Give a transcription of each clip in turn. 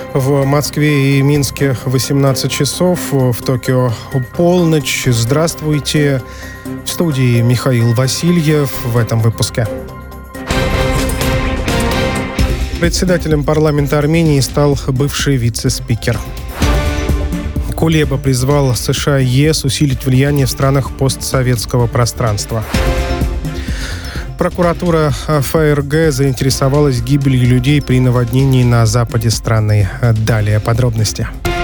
В Москве и Минске 18 часов, в Токио полночь. Здравствуйте. В студии Михаил Васильев в этом выпуске. Председателем парламента Армении стал бывший вице-спикер. Кулеба призвал США и ЕС усилить влияние в странах постсоветского пространства. Прокуратура ФРГ заинтересовалась гибелью людей при наводнении на западе страны. Далее подробности.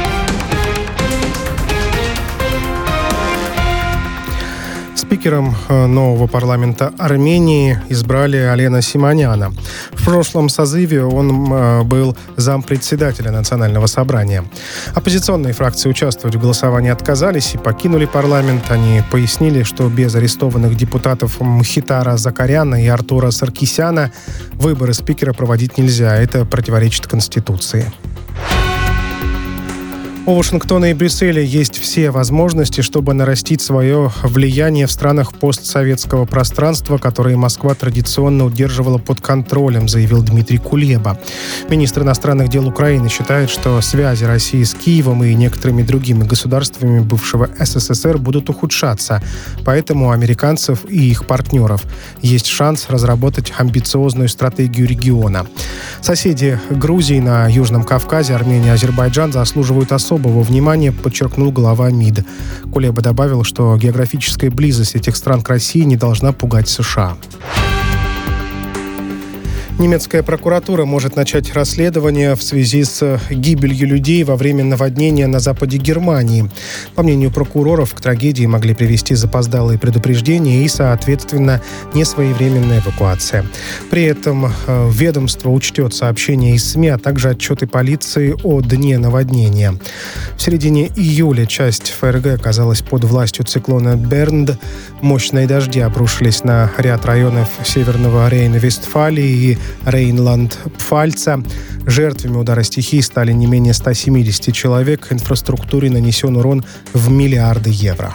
Спикером нового парламента Армении избрали Алена Симоняна. В прошлом созыве он был зампредседателя Национального собрания. Оппозиционные фракции участвовать в голосовании отказались и покинули парламент. Они пояснили, что без арестованных депутатов Мхитара Закаряна и Артура Саркисяна выборы спикера проводить нельзя. Это противоречит Конституции. У Вашингтона и Брюсселя есть все возможности, чтобы нарастить свое влияние в странах постсоветского пространства, которые Москва традиционно удерживала под контролем, заявил Дмитрий Кулеба. Министр иностранных дел Украины считает, что связи России с Киевом и некоторыми другими государствами бывшего СССР будут ухудшаться. Поэтому у американцев и их партнеров есть шанс разработать амбициозную стратегию региона. Соседи Грузии на Южном Кавказе, Армения и Азербайджан заслуживают особого внимания, подчеркнул глава МИД. Кулеба добавил, что географическая близость этих стран к России не должна пугать США. Немецкая прокуратура может начать расследование в связи с гибелью людей во время наводнения на западе Германии. По мнению прокуроров, к трагедии могли привести запоздалые предупреждения и, соответственно, несвоевременная эвакуация. При этом ведомство учтет сообщения из СМИ, а также отчеты полиции о дне наводнения. В середине июля часть ФРГ оказалась под властью циклона Бернд. Мощные дожди обрушились на ряд районов Северного Рейна-Вестфалии и Рейнланд-Пфальца. Жертвами удара стихии стали не менее 170 человек. Инфраструктуре нанесен урон в миллиарды евро.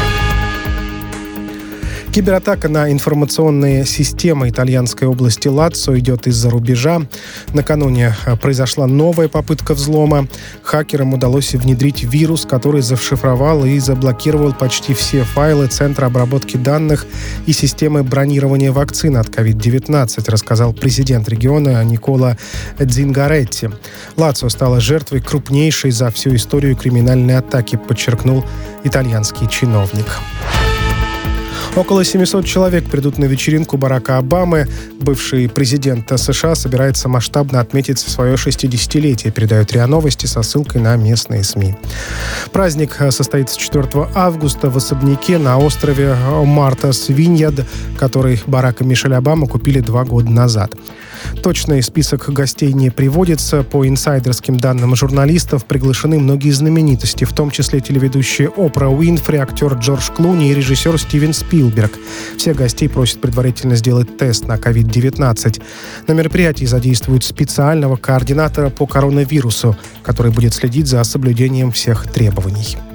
Кибератака на информационные системы итальянской области Лацио идет из-за рубежа. Накануне произошла новая попытка взлома. Хакерам удалось внедрить вирус, который зашифровал и заблокировал почти все файлы Центра обработки данных и системы бронирования вакцин от COVID-19, рассказал президент региона Никола Дзингаретти. Лацио стала жертвой крупнейшей за всю историю криминальной атаки, подчеркнул итальянский чиновник. Около 700 человек придут на вечеринку Барака Обамы. Бывший президент США собирается масштабно отметить свое 60-летие, передают РИА Новости со ссылкой на местные СМИ. Праздник состоится 4 августа в особняке на острове Мартас Виньяд, который Барак и Мишель Обама купили 2 года назад. Точный список гостей не приводится. По инсайдерским данным журналистов приглашены многие знаменитости, в том числе телеведущие Опра Уинфри, актер Джордж Клуни и режиссер Стивен Спилберг. Всех гостей просят предварительно сделать тест на COVID-19. На мероприятии задействуют специального координатора по коронавирусу, который будет следить за соблюдением всех требований.